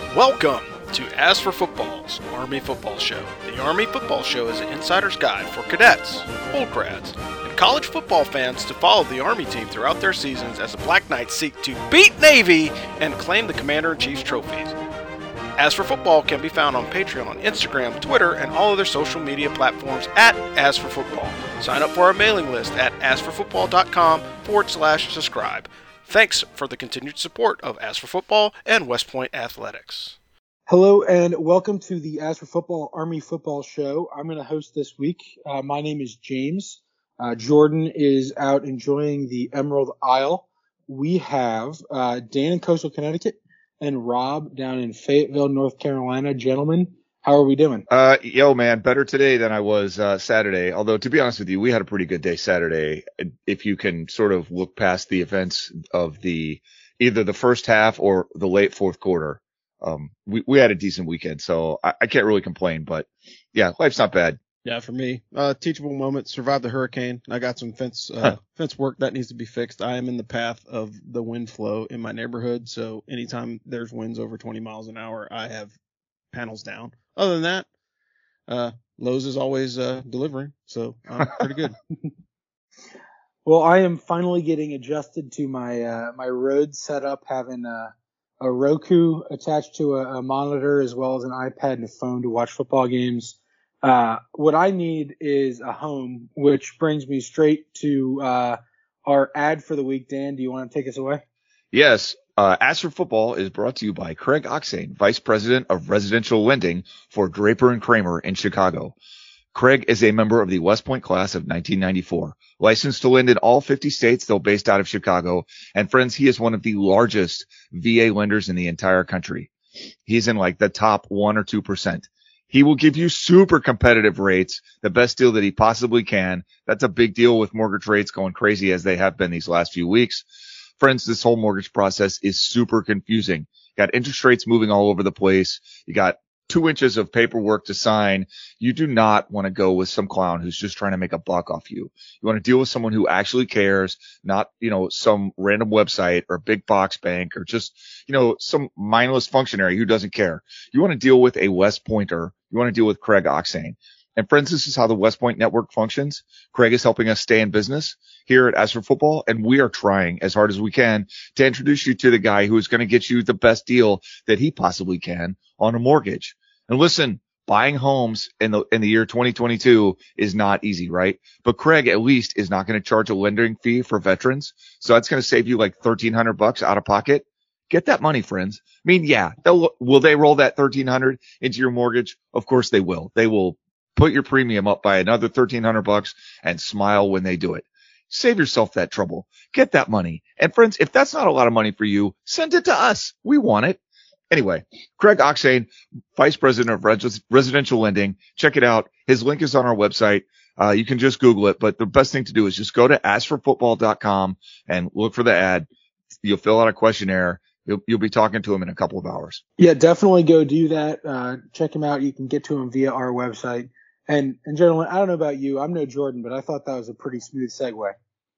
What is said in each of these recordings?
Welcome to As for Football's Army Football Show. The Army Football Show is an insider's guide for cadets, old grads, and college football fans to follow the Army team throughout their seasons as the Black Knights seek to beat Navy and claim the Commander-in-Chief's trophies. As for Football can be found on Patreon, Instagram, Twitter, and all other social media platforms at As for Football. Sign up for our mailing list at asforfootball.com/subscribe. Thanks for the continued support of As for Football and West Point Athletics. Hello and welcome to the As for Football Army Football Show. I'm going to host this week. My name is James. Jordan is out enjoying the Emerald Isle. We have Dan in Coastal Connecticut and Rob down in Fayetteville, North Carolina. Gentlemen, how are we doing? Yo, man, better today than I was Saturday. Although, to be honest with you, we had a pretty good day Saturday. If you can sort of look past the events of either the first half or the late fourth quarter, we had a decent weekend. So I can't really complain. But yeah, life's not bad. Yeah, for me, teachable moment, survived the hurricane. I got some fence work that needs to be fixed. I am in the path of the wind flow in my neighborhood. So anytime there's winds over 20 miles an hour, I have panels down. Other than that, Lowe's is always delivering, so I'm pretty good. Well, I am finally getting adjusted to my my Rode setup, having a Roku attached to a monitor as well as an iPad and a phone to watch football games. What I need is a home, which brings me straight to our ad for the week. Dan, do you want to take us away? Yes. As for Football is brought to you by Craig Oxane, Vice President of Residential Lending for Draper & Kramer in Chicago. Craig is a member of the West Point class of 1994, licensed to lend in all 50 states, though based out of Chicago. And friends, he is one of the largest VA lenders in the entire country. He's in like the top 1 or 2%. He will give you super competitive rates, the best deal that he possibly can. That's a big deal with mortgage rates going crazy as they have been these last few weeks. Friends, this whole mortgage process is super confusing. You got interest rates moving all over the place. You got 2 inches of paperwork to sign. You do not want to go with some clown who's just trying to make a buck off you. You want to deal with someone who actually cares, not, some random website or big box bank or just, some mindless functionary who doesn't care. You want to deal with a West Pointer. You want to deal with Craig Oxane. And friends, this is how the West Point Network functions. Craig is helping us stay in business here at As for Football, and we are trying as hard as we can to introduce you to the guy who is going to get you the best deal that he possibly can on a mortgage. And listen, buying homes in the year 2022 is not easy, right? But Craig at least is not going to charge a lending fee for veterans, so that's going to save you like $1,300 out of pocket. Get that money, friends. I mean, yeah, will they roll that $1,300 into your mortgage? Of course they will. They will put your premium up by another $1,300 and smile when they do it. Save yourself that trouble. Get that money. And friends, if that's not a lot of money for you, send it to us. We want it. Anyway, Craig Oxane, Vice President of Residential Lending. Check it out. His link is on our website. You can just Google it, but the best thing to do is just go to asforfootball.com and look for the ad. You'll fill out a questionnaire. You'll be talking to him in a couple of hours. Yeah, definitely go do that. Check him out. You can get to him via our website. And gentlemen, I don't know about you. I'm no Jordan, but I thought that was a pretty smooth segue.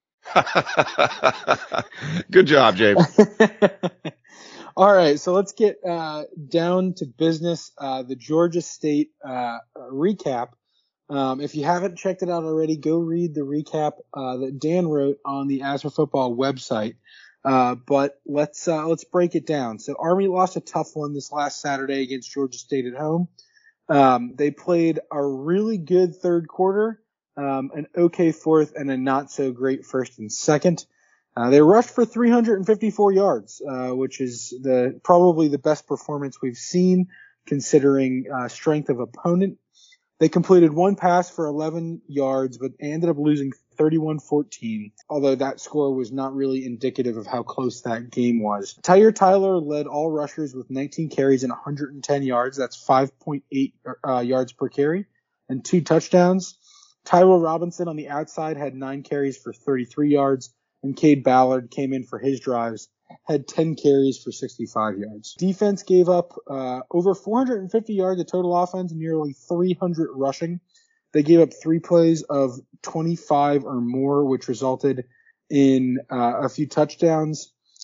Good job, James. All right, so let's get down to business. The Georgia State recap. If you haven't checked it out already, go read the recap that Dan wrote on the As for Football website. But let's break it down. So Army lost a tough one this last Saturday against Georgia State at home. They played a really good third quarter, an okay fourth, and a not so great first and second. They rushed for 354 yards, which is probably the best performance we've seen considering strength of opponent. They completed one pass for 11 yards, but ended up losing 31-14, although that score was not really indicative of how close that game was. Tyre Tyler led all rushers with 19 carries and 110 yards. That's 5.8 yards per carry and 2 touchdowns. Tyrell Robinson on the outside had 9 carries for 33 yards, and Cade Ballard came in for his drives, had 10 carries for 65 yards. Defense gave up over 450 yards of total offense and nearly 300 rushing. They gave up 3 plays of 25 or more, which resulted in a few touchdowns.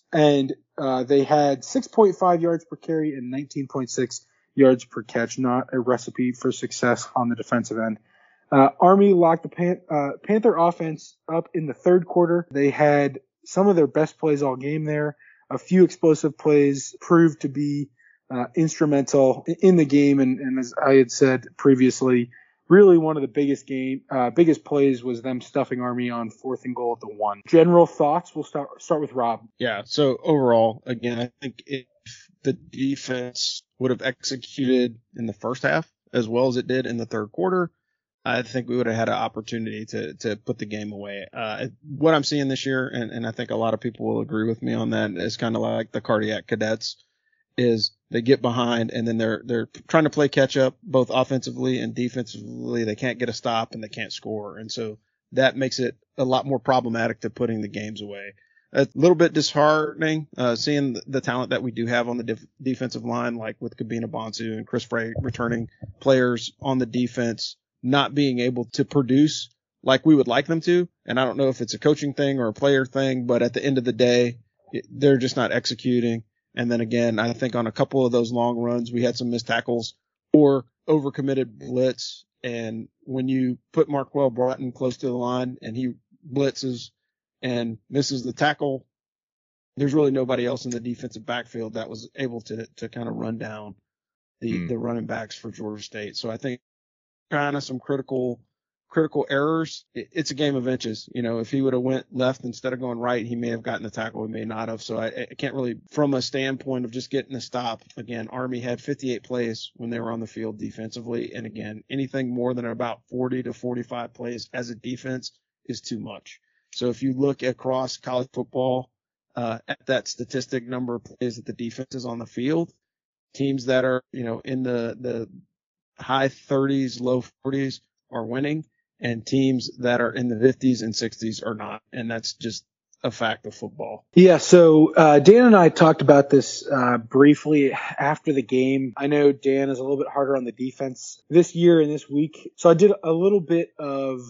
and they had 6.5 yards per carry and 19.6 yards per catch. Not a recipe for success on the defensive end. Army locked the Panther offense up in the third quarter. They had some of their best plays all game there. A few explosive plays proved to be instrumental in the game, and as I had said previously, really one of the biggest plays was them stuffing Army on 4th and goal at the 1. General thoughts? We'll start with Rob. Yeah. So overall, again, I think if the defense would have executed in the first half as well as it did in the third quarter, I think we would have had an opportunity to put the game away. What I'm seeing this year, and I think a lot of people will agree with me on that, is kind of like the Cardiac Cadets, is they get behind and then they're trying to play catch up both offensively and defensively. They can't get a stop and they can't score. And so that makes it a lot more problematic to putting the games away. A little bit disheartening, seeing the talent that we do have on the defensive line, like with Kabina Bonsu and Chris Frey returning players on the defense, not being able to produce like we would like them to. And I don't know if it's a coaching thing or a player thing, but at the end of the day, they're just not executing. And then again, I think on a couple of those long runs, we had some missed tackles or overcommitted blitz. And when you put Marquell Broughton close to the line and he blitzes and misses the tackle, there's really nobody else in the defensive backfield that was able to kind of run down the running backs for Georgia State. So I think kind of some critical errors. It's a game of inches. You know, if he would have went left instead of going right, he may have gotten the tackle. He may not have. So I can't really, from a standpoint of just getting a stop, again, Army had 58 plays when they were on the field defensively. And again, anything more than about 40 to 45 plays as a defense is too much. So if you look across college football, at that statistic number of plays that the defense is on the field, teams that are, you know, in the high 30s, low 40s are winning, and teams that are in the 50s and 60s are not. And that's just a fact of football. Yeah. So, Dan and I talked about this, briefly after the game. I know Dan is a little bit harder on the defense this year and this week. So I did a little bit of,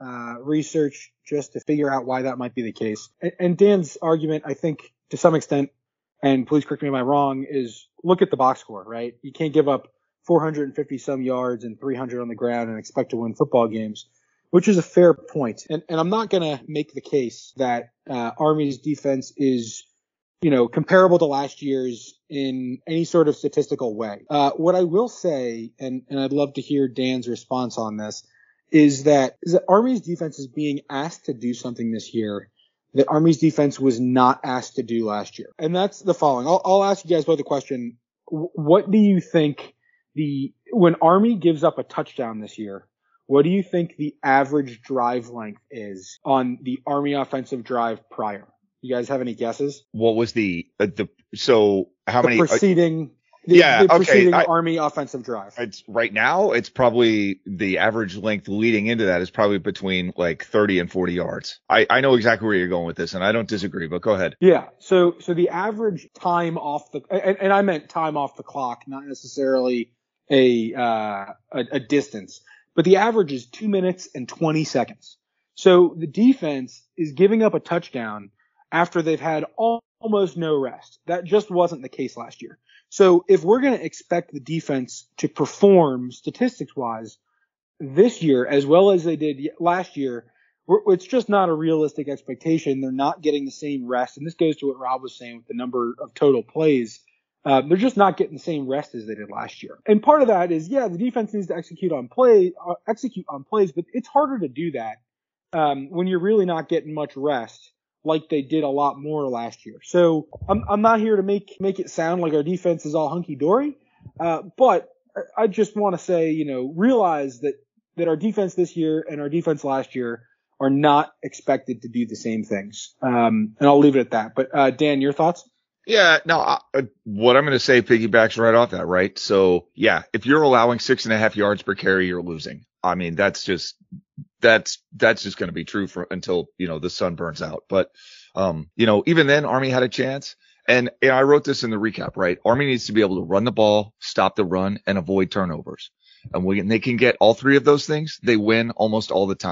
research just to figure out why that might be the case. And Dan's argument, I think to some extent, and please correct me if I'm wrong, is look at the box score, right? You can't give up 450 some yards and 300 on the ground and expect to win football games, which is a fair point. And I'm not going to make the case that Army's defense is, you know, comparable to last year's in any sort of statistical way. What I will say, and I'd love to hear Dan's response on this, is that Army's defense is being asked to do something this year that Army's defense was not asked to do last year. And that's the following. I'll ask you guys both a question. What do you think when Army gives up a touchdown this year, what do you think the average drive length is on the Army offensive drive prior? You guys have any guesses? What was so how many preceding Army offensive drive? It's right now. It's probably the average length leading into that is probably between like 30 and 40 yards. I know exactly where you're going with this, and I don't disagree. But go ahead. Yeah. So the average time off and I meant time off the clock, not necessarily a distance, but the average is 2 minutes and 20 seconds. So the defense is giving up a touchdown after they've had almost no rest. That just wasn't the case last year. So if we're going to expect the defense to perform statistics-wise this year as well as they did last year, it's just not a realistic expectation. They're not getting the same rest. And this goes to what Rob was saying with the number of total plays. They're just not getting the same rest as they did last year. And part of that is, the defense needs to execute on plays, but it's harder to do that when you're really not getting much rest, like they did a lot more last year. So I'm not here to make it sound like our defense is all hunky dory, but I just want to say, realize that our defense this year and our defense last year are not expected to do the same things. And I'll leave it at that. But Dan, your thoughts? Yeah, no, what I'm going to say piggybacks right off that, right? So yeah, if you're allowing 6.5 yards per carry, you're losing. I mean, that's just going to be true until, the sun burns out. But, even then Army had a chance. And I wrote this in the recap, right? Army needs to be able to run the ball, stop the run, and avoid turnovers. And when they can get all three of those things, they win almost all the time.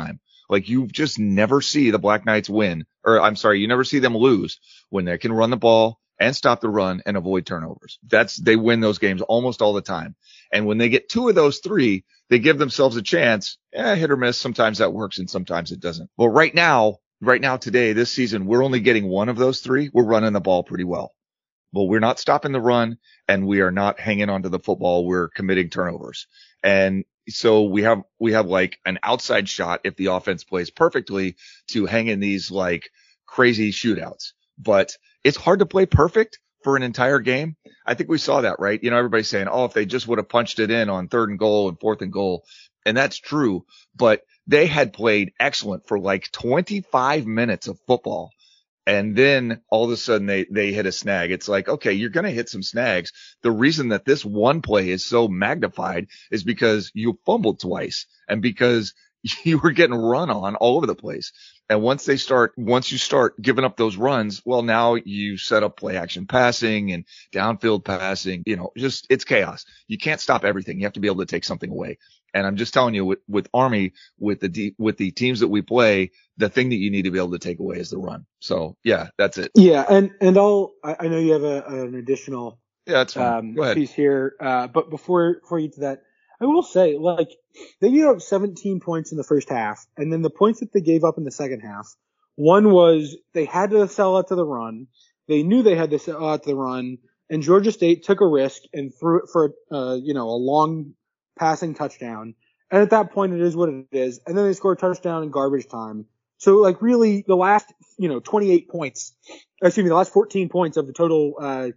Like you just never see the Black Knights win, or I'm sorry, you never see them lose when they can run the ball and stop the run and avoid turnovers. They win those games almost all the time. And when they get 2 of those 3, they give themselves a chance. Hit or miss. Sometimes that works and sometimes it doesn't. Well, right now, today, this season, we're only getting 1 of those 3. We're running the ball pretty well. Well, we're not stopping the run and we are not hanging onto the football. We're committing turnovers. And so we have like an outside shot if the offense plays perfectly to hang in these like crazy shootouts. But it's hard to play perfect for an entire game. I think we saw that, right? You know, everybody's saying, oh, if they just would have punched it in on 3rd and goal and 4th and goal. And that's true, but they had played excellent for like 25 minutes of football. And then all of a sudden they hit a snag. It's like, okay, you're going to hit some snags. The reason that this one play is so magnified is because you fumbled twice and because you were getting run on all over the place. And once you start giving up those runs, well, now you set up play action passing and downfield passing, you know, just it's chaos. You can't stop everything. You have to be able to take something away. And I'm just telling you with Army, with the teams that we play, the thing that you need to be able to take away is the run. So yeah, that's it. Yeah. And I know you have an additional, that's fine. Go ahead. Piece here. But before you get to that, I will say, like, they gave up 17 points in the first half, and then the points that they gave up in the second half, one was they had to sell out to the run. They knew they had to sell out to the run, and Georgia State took a risk and threw it for, a long passing touchdown. And at that point, it is what it is. And then they scored a touchdown in garbage time. So, like, really, the last, 28 points, the last 14 points of the total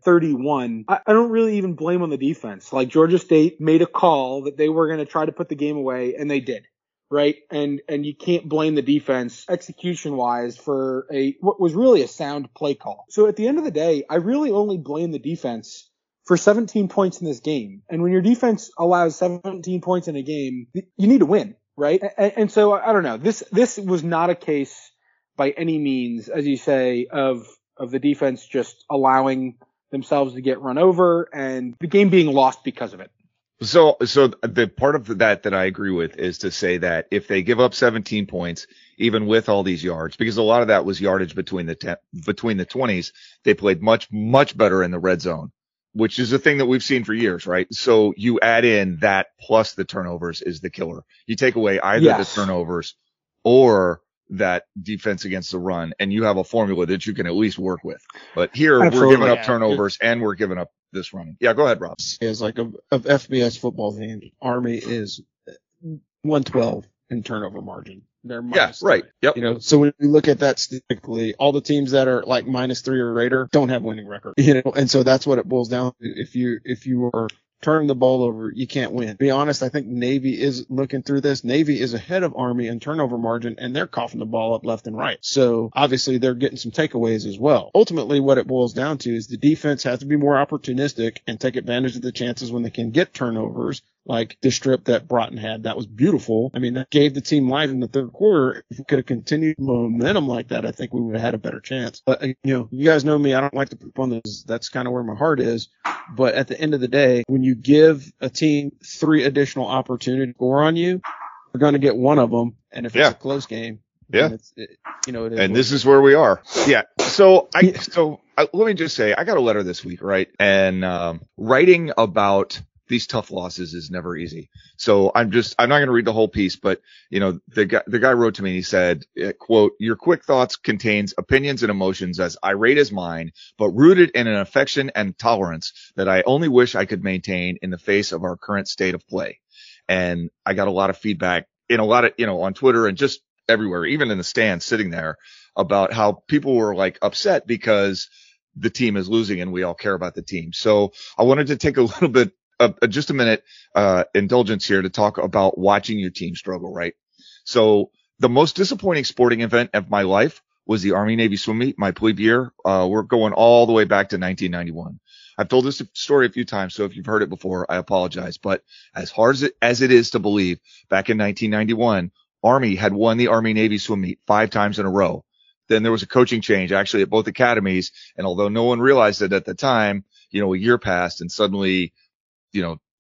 31, I don't really even blame on the defense. Like, Georgia State made a call that they were going to try to put the game away, and they did, right? And you can't blame the defense execution-wise for what was really a sound play call. So at the end of the day, I really only blame the defense for 17 points in this game. And when your defense allows 17 points in a game, you need to win. Right. And so I don't know. This was not a case by any means, as you say, of the defense just allowing themselves to get run over and the game being lost because of it. So the part of that I agree with is to say that if they give up 17 points, even with all these yards, because a lot of that was yardage between the 20s, they played much, much better in the red zone, which is a thing that we've seen for years, right? So you add in that plus the turnovers is the killer. You take away either the turnovers or that defense against the run, and you have a formula that you can at least work with. But here we're giving up turnovers and we're giving up this running. Yeah, go ahead, Rob. Is like of FBS football teams, Army is 112 in turnover margin. They're minus right. Yep. So when you look at that statistically, all the teams that are like -3 or greater don't have winning record. And so that's what it boils down to. If you are turning the ball over, you can't win. To be honest, I think Navy is looking through this. Navy is ahead of Army in turnover margin, and they're coughing the ball up left and right. So obviously they're getting some takeaways as well. Ultimately, what it boils down to is the defense has to be more opportunistic and take advantage of the chances when they can get turnovers. Like the strip that Broughton had, that was beautiful. I mean, that gave the team life in the third quarter. If we could have continued momentum like that, I think we would have had a better chance. But, you guys know me. I don't like to poop on this. That's kind of where my heart is. But at the end of the day, when you give a team 3 additional opportunities to score on you, you're going to get one of them. And if it's a close game, it is. And this is where we are. Yeah. So let me just say, I got a letter this week, right? And writing about these tough losses is never easy. So I'm not going to read the whole piece, but the guy wrote to me and he said, quote, "Your quick thoughts contains opinions and emotions as irate as mine, but rooted in an affection and tolerance that I only wish I could maintain in the face of our current state of play." And I got a lot of feedback in a lot of, on Twitter and just everywhere, even in the stands sitting there, about how people were like upset because the team is losing and we all care about the team. So I wanted to take a little bit just a minute, indulgence here to talk about watching your team struggle, right? So the most disappointing sporting event of my life was the Army-Navy swim meet, my plebe year. We're going all the way back to 1991. I've told this story a few times, so if you've heard it before, I apologize. But as hard as it is to believe, back in 1991, Army had won the Army-Navy swim meet 5 times in a row. Then there was a coaching change actually at both academies. And although no one realized it at the time, a year passed and suddenly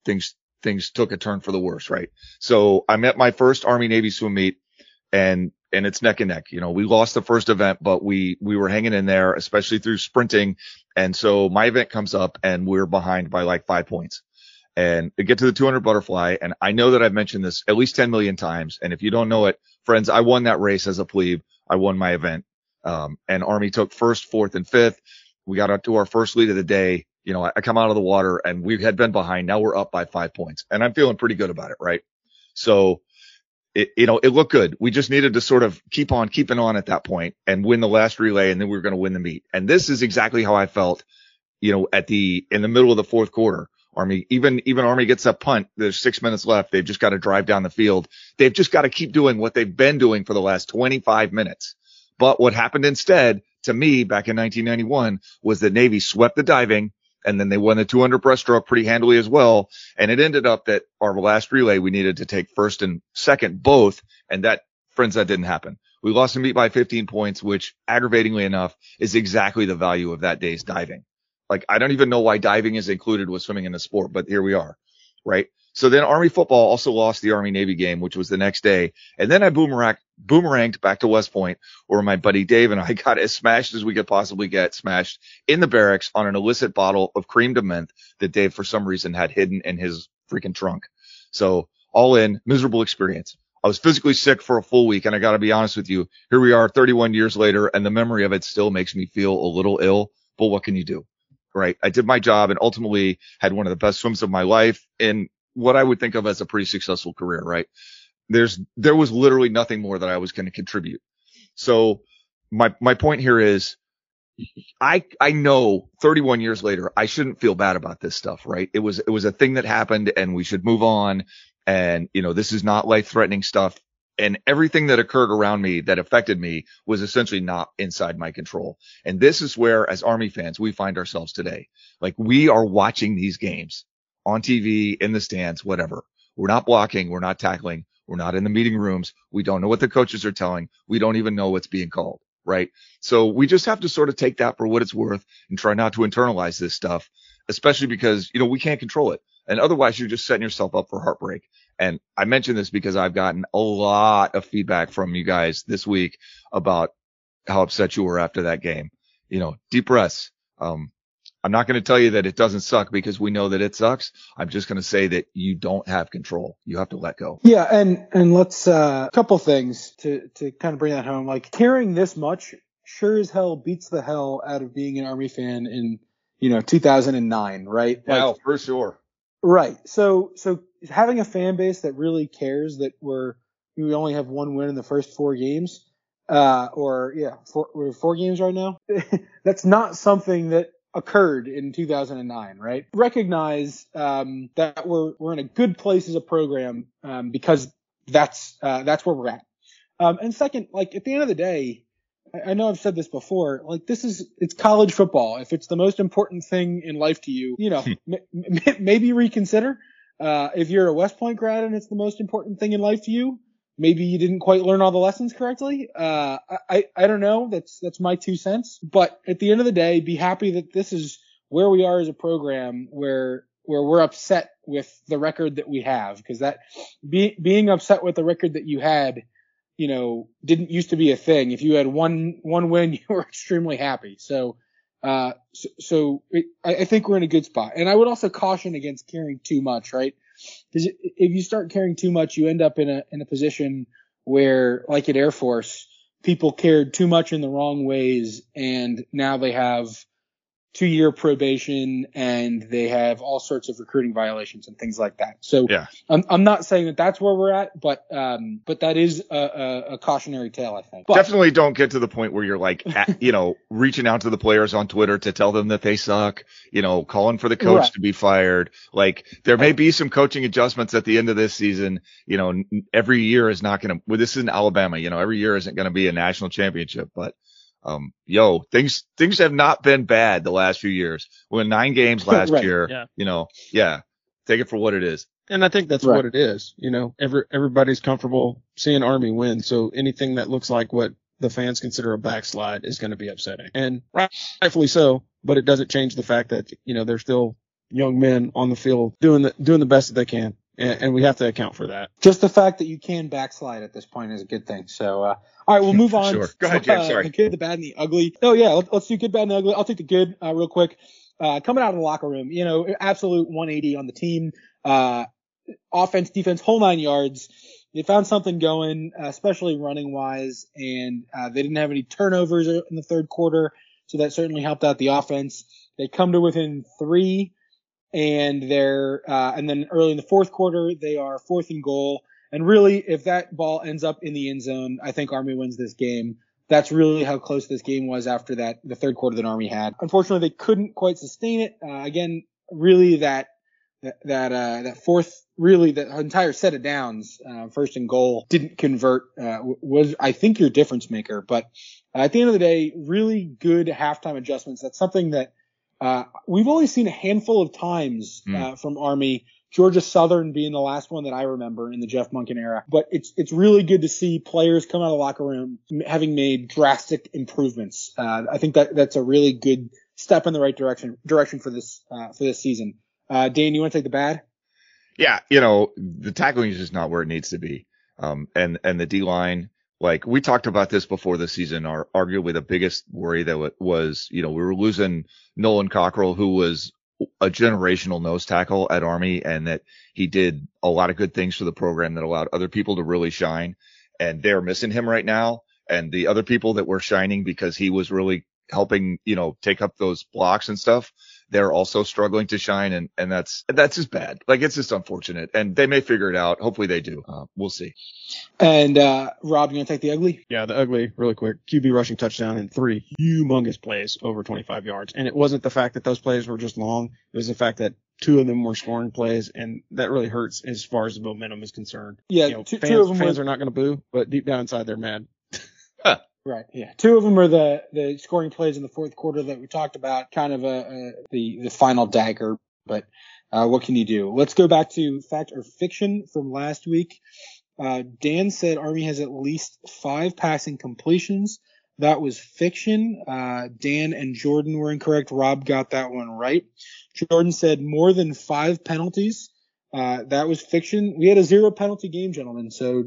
things took a turn for the worse, right? So I'm at my first Army-Navy swim meet and and it's neck and neck. You know, we lost the first event, but we were hanging in there, especially through sprinting. And so my event comes up and we're behind by like 5 points. And I get to the 200 butterfly. And I know that I've mentioned this at least 10 million times. And if you don't know it, friends, I won that race as a plebe. I won my event. And Army took first, fourth, and fifth. We got up to our first lead of the day. You know, I come out of the water and we had been behind. Now we're up by 5 points and I'm feeling pretty good about it. Right. So it looked good. We just needed to sort of keep on keeping on at that point and win the last relay. And then we were going to win the meet. And this is exactly how I felt, you know, in the middle of the fourth quarter. Army, even Army gets a punt. There's 6 minutes left. They've just got to drive down the field. They've just got to keep doing what they've been doing for the last 25 minutes. But what happened instead to me back in 1991 was that Navy swept the diving and then they won the 200 breaststroke pretty handily as well. And it ended up that our last relay, we needed to take first and second both. And that didn't happen. We lost the meet by 15 points, which aggravatingly enough is exactly the value of that day's diving. Like, I don't even know why diving is included with swimming in the sport, but here we are. Right. So then Army football also lost the Army Navy game, which was the next day. And then I boomeranged back to West Point, where my buddy Dave and I got as smashed as we could possibly get smashed in the barracks on an illicit bottle of cream de menthe that Dave for some reason had hidden in his freaking trunk. So all in, miserable experience. I was physically sick for a full week. And I got to be honest with you, here we are 31 years later, and the memory of it still makes me feel a little ill. But what can you do? Right. I did my job and ultimately had one of the best swims of my life in what I would think of as a pretty successful career. Right. There was literally nothing more that I was going to contribute. So my point here is I know 31 years later, I shouldn't feel bad about this stuff. Right. It was a thing that happened and we should move on. And, you know, this is not life threatening stuff. And everything that occurred around me that affected me was essentially not inside my control. And this is where, as Army fans, we find ourselves today. Like, we are watching these games on TV, in the stands, whatever. We're not blocking. We're not tackling. We're not in the meeting rooms. We don't know what the coaches are telling. We don't even know what's being called. Right. So we just have to sort of take that for what it's worth and try not to internalize this stuff, especially because, you know, we can't control it. And otherwise you're just setting yourself up for heartbreak. And I mention this because I've gotten a lot of feedback from you guys this week about how upset you were after that game. You know, deep breaths. I'm not going to tell you that it doesn't suck because we know that it sucks. I'm just going to say that you don't have control. You have to let go. Yeah. And let's, a couple things to kind of bring that home. Like, caring this much sure as hell beats the hell out of being an Army fan in, 2009, right? Yeah, like, for sure. Right. So having a fan base that really cares that we only have one win in the first 4 games, we're 4 games right now. That's not something that occurred in 2009, right? Recognize, that we're in a good place as a program, because that's where we're at. And second, like, at the end of the day, I know I've said this before, like, it's college football. If it's the most important thing in life to you, maybe reconsider. If you're a West Point grad and it's the most important thing in life to you, maybe you didn't quite learn all the lessons correctly. I don't know. That's my 2 cents. But at the end of the day, be happy that this is where we are as a program where we're upset with the record that we have, because that being upset with the record that you had, didn't used to be a thing. If you had one win, you were extremely happy. So I think we're in a good spot. And I would also caution against caring too much, right? Because if you start caring too much, you end up in a position where, like at Air Force, people cared too much in the wrong ways, and now they have 2-year probation and they have all sorts of recruiting violations and things like that. So yeah. I'm not saying that that's where we're at, but that is a cautionary tale, I think. But definitely don't get to the point where you're like, reaching out to the players on Twitter to tell them that they suck, calling for the coach right. to be fired. Like, there may be some coaching adjustments at the end of this season. Every year is not going to, well, this is in Alabama, every year isn't going to be a national championship, but things have not been bad the last few years. We won 9 games last right. year. Yeah. Take it for what it is. And I think that's right. what it is. Everybody's comfortable seeing Army win. So anything that looks like what the fans consider a backslide is going to be upsetting, and rightfully so. But it doesn't change the fact that, they're still young men on the field doing the best that they can. and we have to account for that. Just the fact that you can backslide at this point is a good thing. So, all right, we'll move on. Sure. Go ahead, James. Sorry. The good, the bad, and the ugly. Oh, yeah, let's do good, bad, and ugly. I'll take the good real quick. Coming out of the locker room, absolute 180 on the team. Offense, defense, whole 9 yards. They found something going, especially running-wise, and they didn't have any turnovers in the third quarter, so that certainly helped out the offense. They come to within 3. And and then early in the fourth quarter, they are 4th and goal. And really, if that ball ends up in the end zone, I think Army wins this game. That's really how close this game was after the third quarter that Army had. Unfortunately, they couldn't quite sustain it. Again, really that fourth, really the entire set of downs, 1st and goal didn't convert, was I think your difference maker. But at the end of the day, really good halftime adjustments. That's something that we've only seen a handful of times from Army, Georgia Southern being the last one that I remember in the Jeff Monken era. But it's really good to see players come out of the locker room having made drastic improvements. I think that's a really good step in the right direction for this season. Dan, you want to take the bad? Yeah, the tackling is just not where it needs to be. And the D-line, like we talked about this before the season, are arguably the biggest worry that was, we were losing Nolan Cockrell, who was a generational nose tackle at Army, and that he did a lot of good things for the program that allowed other people to really shine. And they're missing him right now. And the other people that were shining because he was really helping, take up those blocks and stuff, they're also struggling to shine. And that's just bad. Like, it's just unfortunate, and they may figure it out. Hopefully they do. We'll see. And, Rob, you want to take the ugly? Yeah, the ugly, really quick. QB rushing touchdown in 3 humongous plays over 25 yards. And it wasn't the fact that those plays were just long. It was the fact that 2 of them were scoring plays, and that really hurts as far as the momentum is concerned. Yeah, fans are not going to boo, but deep down inside they're mad. Right. Yeah. 2 of them are the scoring plays in the fourth quarter that we talked about, kind of the final dagger. But what can you do? Let's go back to fact or fiction from last week. Dan said Army has at least 5 passing completions. That was fiction. Dan and Jordan were incorrect. Rob got that one right. Jordan said more than 5 penalties. That was fiction. We had a 0 penalty game, gentlemen. So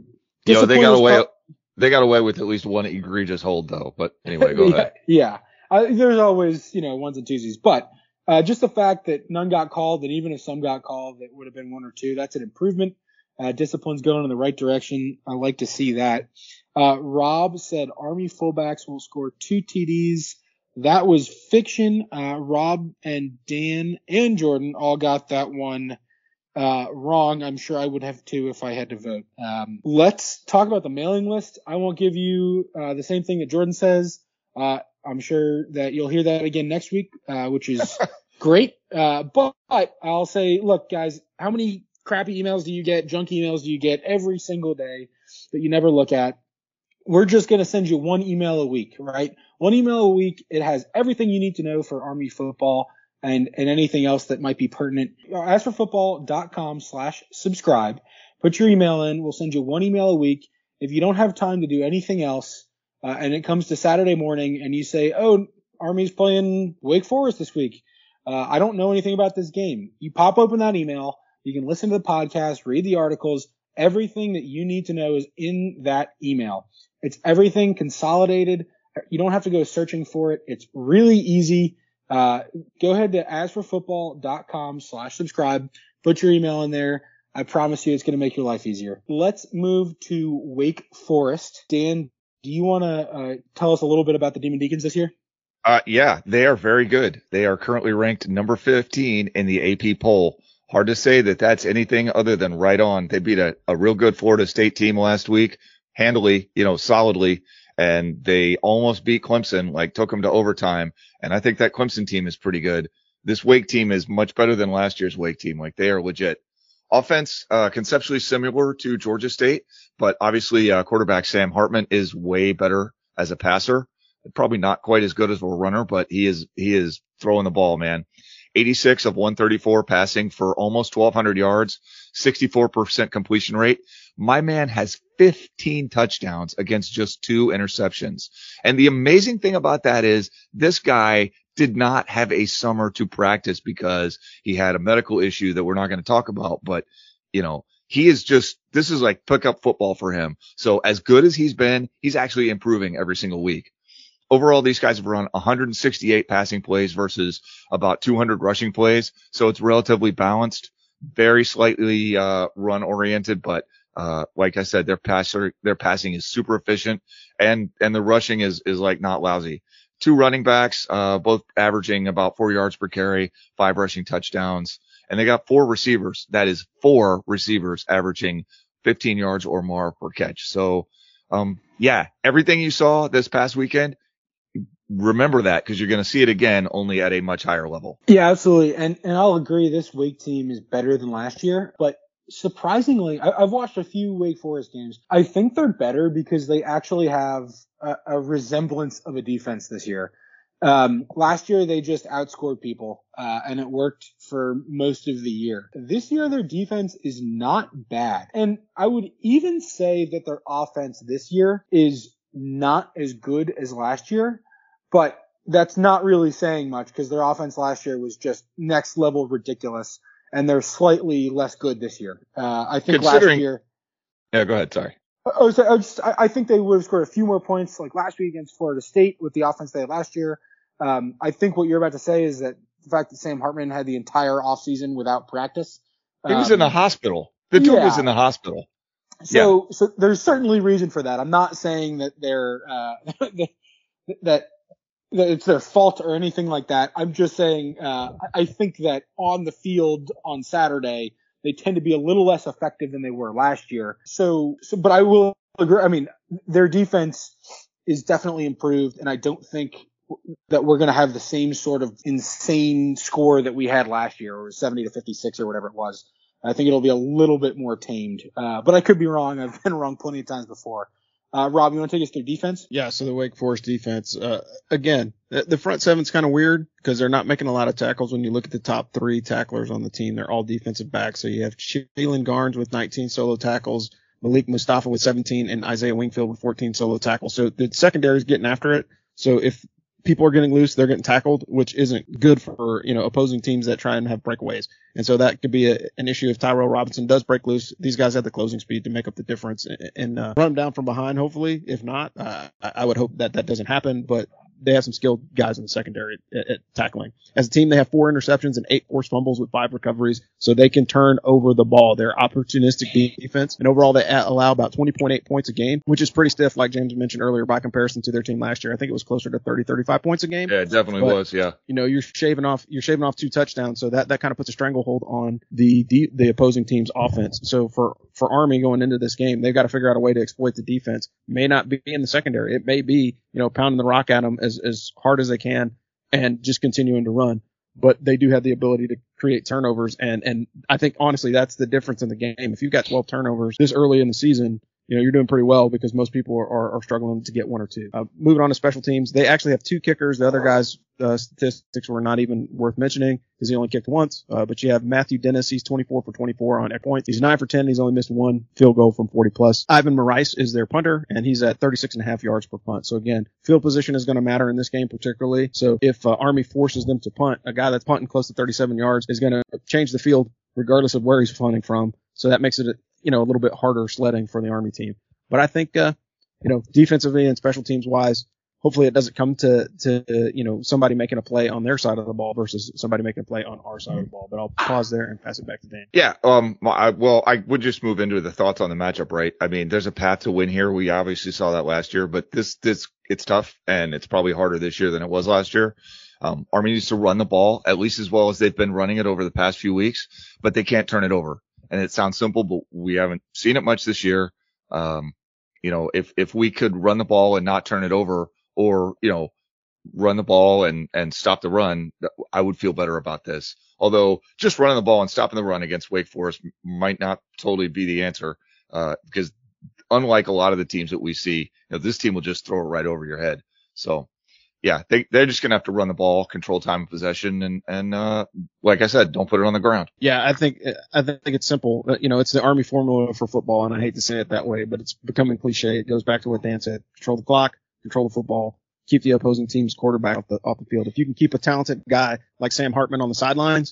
they got away with at least one egregious hold, though. But anyway, go ahead. Yeah. There's always, ones and twosies. But just the fact that none got called, and even if some got called, it would have been 1 or 2. That's an improvement. Discipline's going in the right direction. I like to see that. Rob said Army fullbacks will score 2 TDs. That was fiction. Rob and Dan and Jordan all got that one wrong. I'm sure I would have too if I had to vote. Let's talk about the mailing list. I won't give you the same thing that Jordan says. I'm sure that you'll hear that again next week, which is great. But I'll say, look, guys, how many crappy emails do you get, junk emails do you get every single day that you never look at? We're just going to send you 1 email a week, right? 1 email a week. It has everything you need to know for Army football and anything else that might be pertinent. AskForFootball.com/subscribe. Put your email in. We'll send you 1 email a week. If you don't have time to do anything else, and it comes to Saturday morning and you say, oh, Army's playing Wake Forest this week. I don't know anything about this game. You pop open that email. You can listen to the podcast, read the articles. Everything that you need to know is in that email. It's everything consolidated. You don't have to go searching for it. It's really easy. Go ahead to asforfootball.com/subscribe. Put your email in there. I promise you it's going to make your life easier. Let's move to Wake Forest. Dan, do you want to tell us a little bit about the Demon Deacons this year? Yeah, they are very good. They are currently ranked number 15 in the AP poll. Hard to say that that's anything other than right on. They beat a real good Florida State team last week, handily, solidly, and they almost beat Clemson, took them to overtime. And I think that Clemson team is pretty good. This Wake team is much better than last year's Wake team. They are legit. Offense, conceptually similar to Georgia State, but obviously, quarterback Sam Hartman is way better as a passer. Probably not quite as good as a runner, but he is throwing the ball, man. 86 of 134 passing for almost 1,200 yards, 64% completion rate. My man has 15 touchdowns against just 2 interceptions. And the amazing thing about that is this guy did not have a summer to practice because he had a medical issue that we're not going to talk about, but he is this is like pickup football for him. So as good as he's been, he's actually improving every single week. Overall, these guys have run 168 passing plays versus about 200 rushing plays. So it's relatively balanced, very slightly, run oriented, but, like I said, their passing is super efficient and the rushing is like not lousy. 2 running backs, both averaging about 4 yards per carry, 5 rushing touchdowns. And they got 4 receivers. That is 4 receivers averaging 15 yards or more per catch. So, everything you saw this past weekend, remember that because you're going to see it again, only at a much higher level. Yeah, absolutely. And I'll agree this Wake team is better than last year, but surprisingly, I've watched a few Wake Forest games. I think they're better because they actually have a resemblance of a defense this year. Last year they just outscored people, and it worked for most of the year. This year their defense is not bad. And I would even say that their offense this year is not as good as last year, but that's not really saying much because their offense last year was just next level ridiculous, and they're slightly less good this year. I think last year. Yeah, go ahead. Sorry. I think they would have scored a few more points like last week against Florida State with the offense they had last year. I think what you're about to say is that the fact that Sam Hartman had the entire offseason without practice. He was in the hospital. The dude was in the hospital. So there's certainly reason for that. I'm not saying that they're, that it's their fault or anything like that. I'm just saying, I think that on the field on Saturday, they tend to be a little less effective than they were last year. But I will agree. I mean, their defense is definitely improved, and I don't think that we're going to have the same sort of insane score that we had last year, or 70-56 or whatever it was. I think it'll be a little bit more tamed. But I could be wrong. I've been wrong plenty of times before. Rob, you want to take us through defense? Yeah, so the Wake Forest defense, again, the front seven's kind of weird because they're not making a lot of tackles. When you look at the top 3 tacklers on the team, they're all defensive backs. So you have Jalen Garnes with 19 solo tackles, Malik Mustafa with 17, and Isaiah Wingfield with 14 solo tackles. So the secondary is getting after it. So if people are getting loose, they're getting tackled, which isn't good for, opposing teams that try and have breakaways. And so that could be an issue if Tyrell Robinson does break loose. These guys have the closing speed to make up the difference and run them down from behind, hopefully. If not, I would hope that doesn't happen, but they have some skilled guys in the secondary at tackling. As a team, they have 4 interceptions and 8 forced fumbles with 5 recoveries, so they can turn over the ball. They're opportunistic defense, and overall they allow about 20.8 points a game, which is pretty stiff, like James mentioned earlier, by comparison to their team last year. I think it was closer to 35 points a game. Yeah, it definitely was, yeah. You're shaving off 2 touchdowns, so that kind of puts a stranglehold on the opposing team's offense. So for Army going into this game, they've got to figure out a way to exploit the defense. May not be in the secondary. It may be, pounding the rock at them as hard as they can and just continuing to run. But they do have the ability to create turnovers. And I think, honestly, that's the difference in the game. If you've got 12 turnovers this early in the season, you're doing pretty well because most people are struggling to get 1 or 2. Moving on to special teams, they actually have 2 kickers. The other guys' statistics were not even worth mentioning because he only kicked once. But you have Matthew Dennis. He's 24 for 24 on points. He's 9 for 10. He's only missed 1 field goal from 40 plus. Ivan Marais is their punter, and he's at 36.5 yards per punt. So again, field position is going to matter in this game particularly. So if Army forces them to punt, a guy that's punting close to 37 yards is going to change the field regardless of where he's punting from. So that makes it a little bit harder sledding for the Army team. But I think, defensively and special teams wise, hopefully it doesn't come to somebody making a play on their side of the ball versus somebody making a play on our side of the ball. But I'll pause there and pass it back to Dan. Yeah. I would just move into the thoughts on the matchup, right? I mean, there's a path to win here. We obviously saw that last year, but this, it's tough and it's probably harder this year than it was last year. Army needs to run the ball at least as well as they've been running it over the past few weeks, but they can't turn it over. And it sounds simple, but we haven't seen it much this year. If we could run the ball and not turn it over or, run the ball and stop the run, I would feel better about this. Although just running the ball and stopping the run against Wake Forest might not totally be the answer, because unlike a lot of the teams that we see, this team will just throw it right over your head. So yeah, they're just going to have to run the ball, control time of possession, and like I said, don't put it on the ground. Yeah, I think it's simple. It's the Army formula for football, and I hate to say it that way, but it's becoming cliche. It goes back to what Dan said. Control the clock, control the football, keep the opposing team's quarterback off the field. If you can keep a talented guy like Sam Hartman on the sidelines,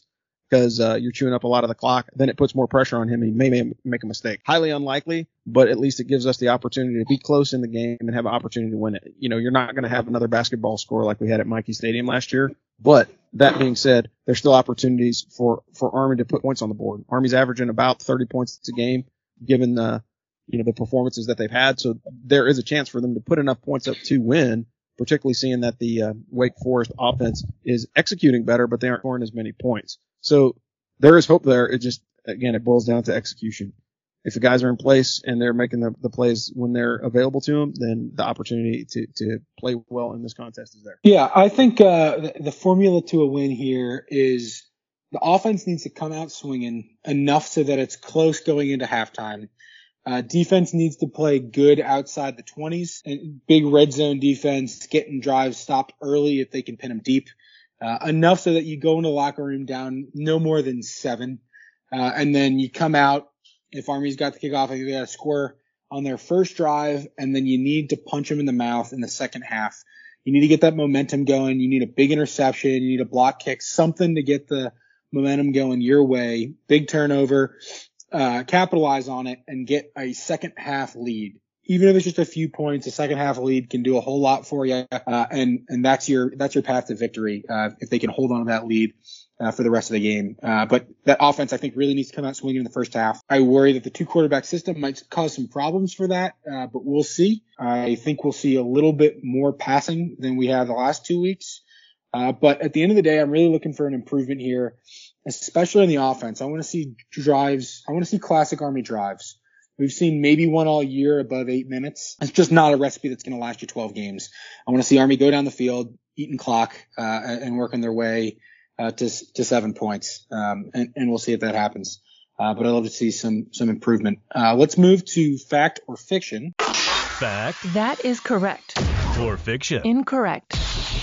because you're chewing up a lot of the clock. Then it puts more pressure on him. He may make a mistake. Highly unlikely, but at least it gives us the opportunity to be close in the game and have an opportunity to win it. You know, you're not going to have another basketball score like we had at Mikey Stadium last year. But that being said, there's still opportunities for Army to put points on the board. Army's averaging about 30 points a game, given the performances that they've had. So there is a chance for them to put enough points up to win, particularly seeing that the Wake Forest offense is executing better, but they aren't scoring as many points. So there is hope there. It just, again, it boils down to execution. If the guys are in place and they're making the plays when they're available to them, then the opportunity to play well in this contest is there. Yeah, I think the formula to a win here is the offense needs to come out swinging enough so that it's close going into halftime. Defense needs to play good outside the 20s, and big red zone defense, getting drives stopped early if they can pin them deep, enough so that you go into the locker room down no more than 7, and then you come out. If Army's got the kickoff, they got to score on their first drive, and then you need to punch them in the mouth in the second half. You need to get that momentum going. You need a big interception. You need a block kick, something to get the momentum going your way. Big turnover, capitalize on it, and get a second half lead. Even if it's just a few points, a second half lead can do a whole lot for you, and that's your path to victory if they can hold on to that lead for the rest of the game. But that offense, I think, really needs to come out swinging in the first half. I worry that the 2-quarterback system might cause some problems for that, but we'll see. I think we'll see a little bit more passing than we have the last 2 weeks. But at the end of the day, I'm really looking for an improvement here, especially in the offense. I want to see drives. I want to see classic Army drives. We've seen maybe one all year above 8 minutes. It's just not a recipe that's going to last you 12 games. I want to see Army go down the field, eating clock, and working their way to 7 points. And we'll see if that happens. But I'd love to see some improvement. Let's move to fact or fiction. Fact. That is correct. Or fiction. Incorrect.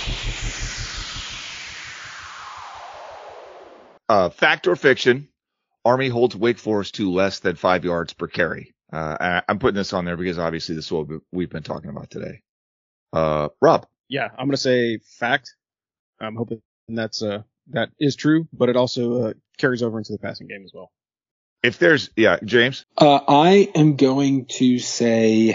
Fact or fiction. Army holds Wake Forest to less than 5 yards per carry. I'm putting this on there because obviously this is what we've been talking about today. Rob. Yeah, I'm going to say fact. I'm hoping that is true, but it also carries over into the passing game as well. If there's, James. I am going to say,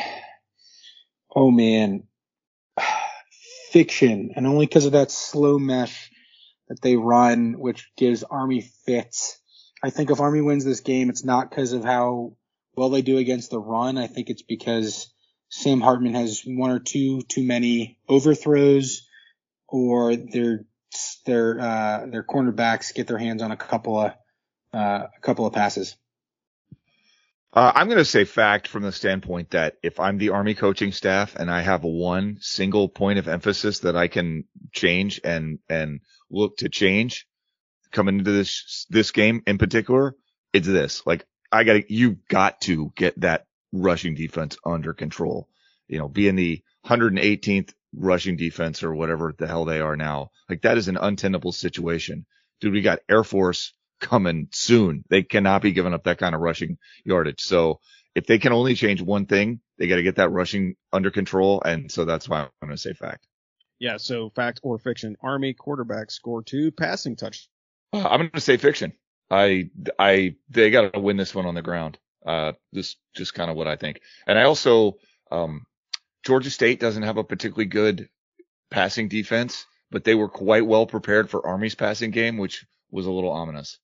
fiction, and only because of that slow mesh that they run, which gives Army fits. I think if Army wins this game, it's not because of how well they do against the run. I think it's because Sam Hartman has one or two too many overthrows, or their cornerbacks get their hands on a couple of passes. I'm going to say fact from the standpoint that if I'm the Army coaching staff and I have one single point of emphasis that I can change and look to change coming into this game in particular, it's this. Like, you got to get that rushing defense under control. You know, being the 118th rushing defense or whatever the hell they are now, like, that is an untenable situation. Dude, we got Air Force coming soon. They cannot be giving up that kind of rushing yardage. So if they can only change one thing, they got to get that rushing under control. And so that's why I'm going to say fact. Yeah. So fact or fiction. Army quarterback score 2 passing touchdowns. I'm going to say fiction. They got to win this one on the ground. This just kind of what I think. And I also, Georgia State doesn't have a particularly good passing defense, but they were quite well prepared for Army's passing game, which was a little ominous.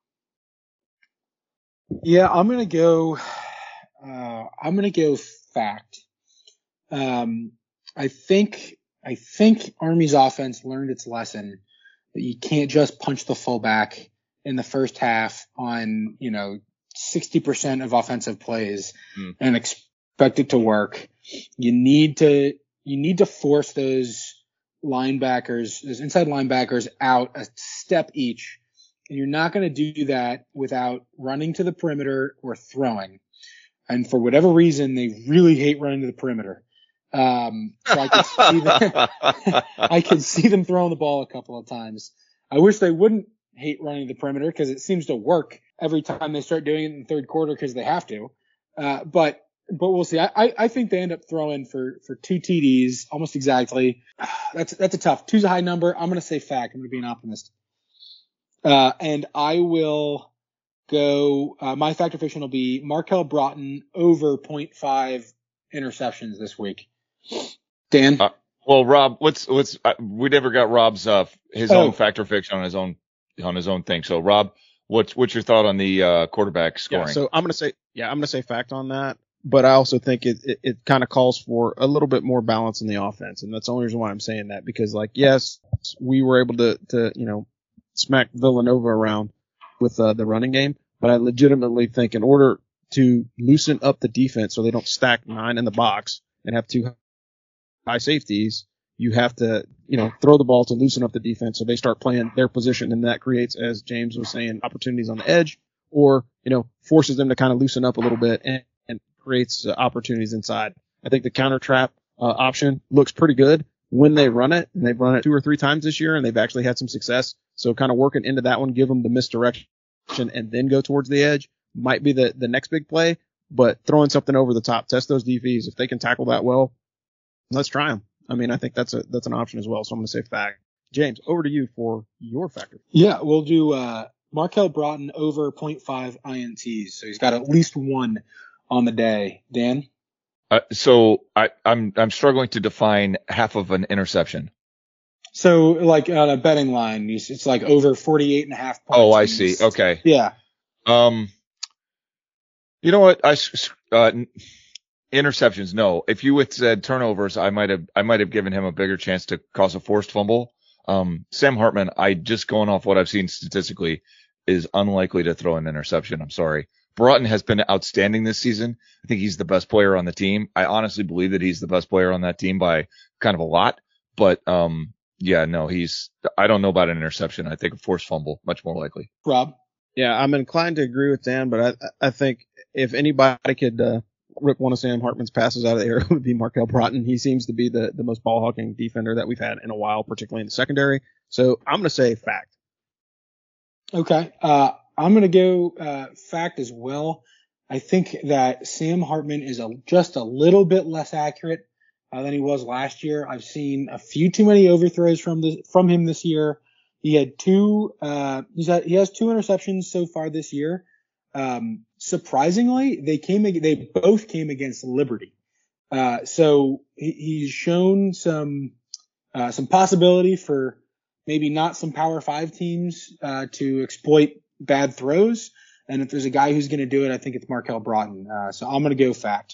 Yeah, I'm gonna go fact. I think Army's offense learned its lesson that you can't just punch the fullback in the first half on 60% of offensive plays and expect it to work. You need to force those linebackers, those inside linebackers, out a step each. And you're not going to do that without running to the perimeter or throwing. And for whatever reason, they really hate running to the perimeter. So I could see them throwing the ball a couple of times. I wish they wouldn't hate running to the perimeter because it seems to work every time they start doing it in the third quarter because they have to. But we'll see. I think they end up throwing for 2 TDs almost exactly. That's a tough. 2's a high number. I'm going to say fact. I'm going to be an optimist. And I will go, my factor fiction will be Markel Broughton over 0.5 interceptions this week. Dan? Well, Rob, we never got Rob's, his own factor fiction on his own thing. So Rob, what's your thought on the, quarterback scoring? Yeah, so I'm going to say fact on that, but I also think it kind of calls for a little bit more balance in the offense. And that's the only reason why I'm saying that, because yes, we were able to smack Villanova around with, the running game, but I legitimately think in order to loosen up the defense so they don't stack 9 in the box and have 2 high safeties, you have to, throw the ball to loosen up the defense so they start playing their position, and that creates, as James was saying, opportunities on the edge, or, forces them to kind of loosen up a little bit and creates opportunities inside. I think the counter trap option looks pretty good when they run it, and they've run it 2 or 3 times this year, and they've actually had some success. So kind of working into that one, give them the misdirection and then go towards the edge might be the next big play, but throwing something over the top, test those DVs. If they can tackle that well, let's try them. I mean, I think that's an option as well. So I'm going to say fact. James, over to you for your factor. Yeah, we'll do Markel Broughton over 0.5 INTs. So he's got at least 1 on the day. Dan? So I'm struggling to define half of an interception. So like on a betting line, it's like over 48.5 points. Oh, I see. Okay. Yeah. You know what? Interceptions, no. If you had said turnovers, I might have given him a bigger chance to cause a forced fumble. Sam Hartman, just going off what I've seen statistically, is unlikely to throw an interception. I'm sorry. Broughton has been outstanding this season. I think he's the best player on the team. I honestly believe that he's the best player on that team by kind of a lot. But, yeah, no, I don't know about an interception. I think a forced fumble, much more likely. Rob? Yeah, I'm inclined to agree with Dan, but I think if anybody could, rip one of Sam Hartman's passes out of the air, it would be Markel Broughton. He seems to be the most ball hawking defender that we've had in a while, particularly in the secondary. So I'm going to say fact. Okay. I'm going to go fact as well. I think that Sam Hartman is just a little bit less accurate than he was last year. I've seen a few too many overthrows from him this year. He had he has 2 interceptions so far this year. Surprisingly, they both came against Liberty. So he's shown some possibility for maybe not some Power 5 teams, to exploit bad throws. And if there's a guy who's going to do it, I think it's Markel Broughton. So I'm going to go fact.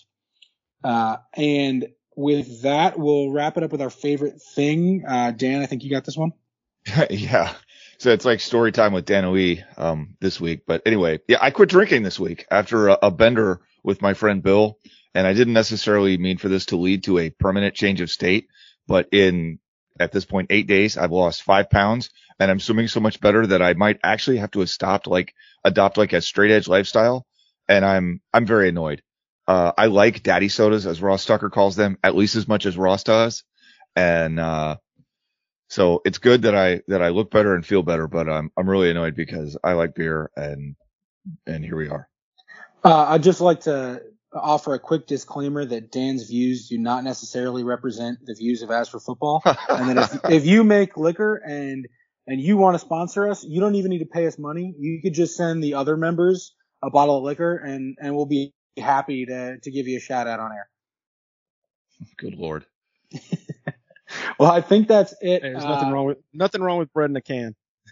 And with that, we'll wrap it up with our favorite thing. Dan, I think you got this one. Yeah. So it's like story time with Dan Oe, this week. But anyway, yeah, I quit drinking this week after a bender with my friend Bill. And I didn't necessarily mean for this to lead to a permanent change of state, but at this point, 8 days, I've lost 5 pounds, and I'm swimming so much better that I might actually have to adopt a straight edge lifestyle. And I'm very annoyed. I like daddy sodas, as Ross Tucker calls them, at least as much as Ross does. And, so it's good that I look better and feel better, but I'm really annoyed because I like beer and here we are. I'd just like to offer a quick disclaimer that Dan's views do not necessarily represent the views of As for Football. And that if you make liquor and you want to sponsor us, you don't even need to pay us money. You could just send the other members a bottle of liquor and we'll be happy to give you a shout out on air. Good Lord. Well, I think that's it. There's nothing wrong with bread in a can.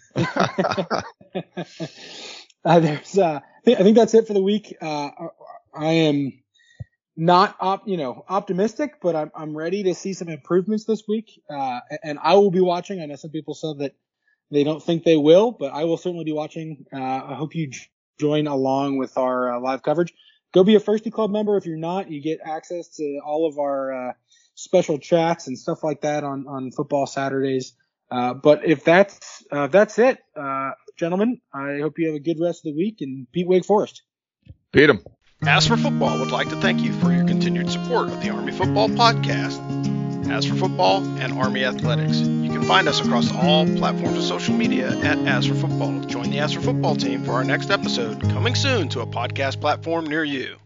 I think that's it for the week. I am not optimistic, but I'm ready to see some improvements this week. And I will be watching. I know some people said that they don't think they will, but I will certainly be watching. I hope you join along with our live coverage. Go be a Firsty Club member. If you're not, you get access to all of our special chats and stuff like that on football Saturdays. But if that's it, gentlemen, I hope you have a good rest of the week and beat Wake Forest. Beat them. As for Football would like to thank you for your continued support of the Army Football Podcast, As for Football, and Army Athletics. You can find us across all platforms of social media at As for Football. Join the As for Football team for our next episode, coming soon to a podcast platform near you.